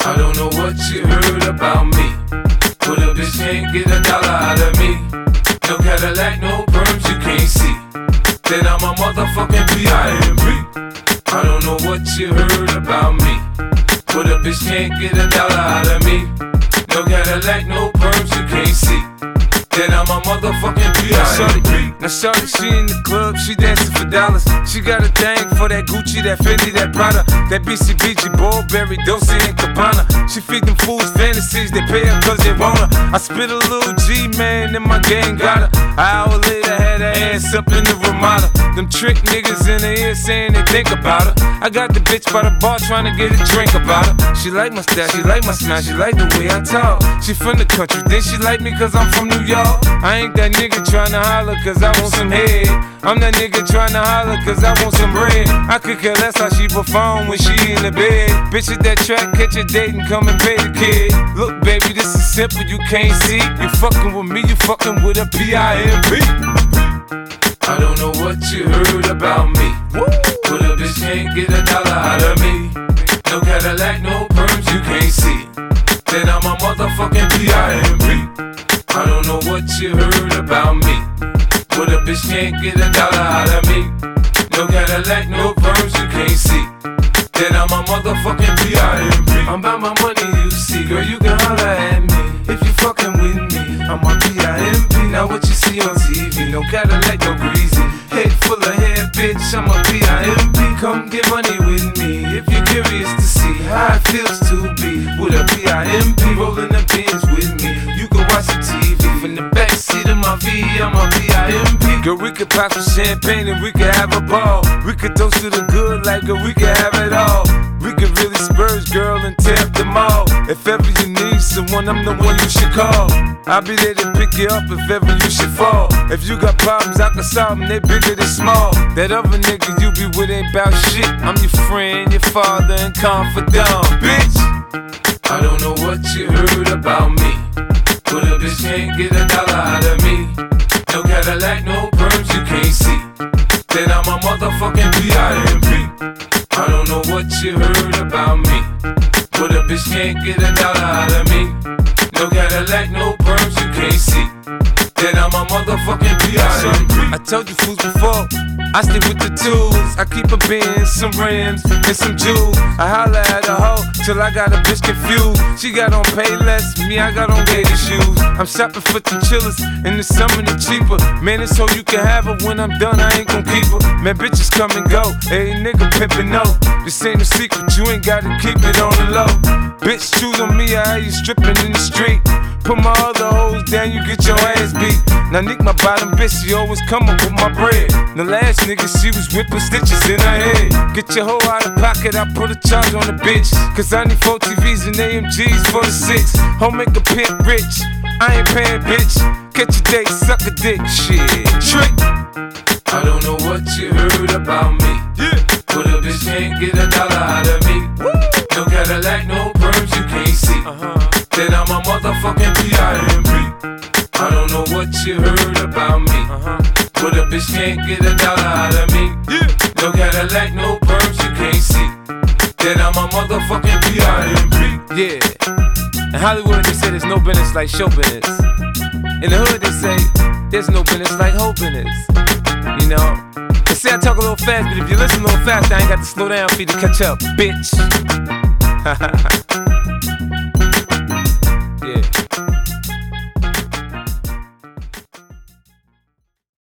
I don't know what you heard about me, but a bitch can't get $1 out of me. No Cadillac, no perms you can't see. Then I'm a motherfucking P.I.M.P. I don't know what you heard about me, but a bitch can't get $1 out of me. No Cadillac, no perms you can't see. Then I'm a motherfucking P.I.M.P. Now shorty, she in the club, she dancing for dollars. She got a thing for that Gucci, that Fendi, that Prada, that BCBG, Burberry, Dolce & Gabbana. She feed them fools fantasies, they pay her cause they want her. I spit a little G, man, and my gang got her. An hour later, had her ass up in the Ramada. Them trick niggas in the ear saying they think about her. I got the bitch by the bar trying to get a drink about her. She like my style, she like my smile, she like the way I talk. She from the country, then she like me cause I'm from New York. I ain't that nigga tryna holler cause I want some head. I'm that nigga tryna holler cause I want some bread. I could care less how she perform when she in the bed. Bitch at that track, catch a date and come and pay the kid. Look baby, this is simple, you can't see. You fucking with me, you fucking with a P.I.M.P. I don't know what you heard about me, but a bitch can't get $1 out of me. No Cadillac, no perms you can't see. Then I'm a motherfucking P.I.M.P. I don't know what you heard about me, but a bitch can't get $1 out of me. No Cadillac, no perms you can't see. Then I'm a motherfucking P.I.M.P. I'm about my money, you see, girl, you can holler at me if you fucking with me. I'm a P.I.M.P. Now what you see on TV, no Cadillac, no greasy. Head full of hair, bitch, I'm a P.I.M.P. Come get money with me if you're curious to see how it feels to be with a P.I.M.P. Rolling the pins with me. You can watch the TV from the backseat of my V. I'm a P.I.M.P. Girl, we could pop some champagne and we could have a ball. We could toast to the good like girl, we could have it all. We could really spurge, girl, and tear up the mall. If ever you need someone, I'm the one you should call. I'll be there to pick you up if ever you should fall. If you got problems, I can solve them, they bigger than small. That other nigga you be with ain't bout shit. I'm your friend, your father, and confidant, bitch. I don't know what you heard about me, but a bitch can't get $1 out of me. No Cadillac, no perms you can't see. Then I'm a motherfucking P.I.M.P. I don't know what you heard about me, but a bitch can't get $1 out of me. No Cadillac, no perms you can't see. Then I'm a motherfucking P.I.M.P. I told you fools before, I stick with the tools. I keep a Benz, some rims, and some jewels. I holla at a hoe till I got a bitch confused. She got on Payless, me I got on gator shoes. I'm shopping for the chillers, in the summer the cheaper. Man, it's so you can have her, when I'm done I ain't gon' keep her. Man, bitches come and go, hey nigga pimpin' no. This ain't a secret, you ain't gotta keep it on the low. Bitch, choose on me, I hear you strippin' in the street. Put my other hoes down, you get your ass beat. Now Nick, my bottom bitch, she always come up with my bread. The last nigga, she was whipping stitches in her head. Get your hoe out of pocket, I put a charge on the bitch. Cause I need 4 TVs and AMGs for the 6. Home make a pimp rich, I ain't paying bitch. Catch a date, suck a dick, shit. Trick. I don't know what you heard about me, but a bitch can't get $1 out of me. No Cadillac, no perms you can't see. Then I'm a motherfucking P.I.M.P. I don't know what you heard about me, but a bitch can't get $1 out of me. No Cadillac, no perms you can't see. Then I'm a motherfucking P.I.M.P. Yeah. In Hollywood they say there's no business like show business. In the hood they say there's no business like hoe business. You know, they say I talk a little fast, but if you listen a little fast, I ain't got to slow down for you to catch up, bitch.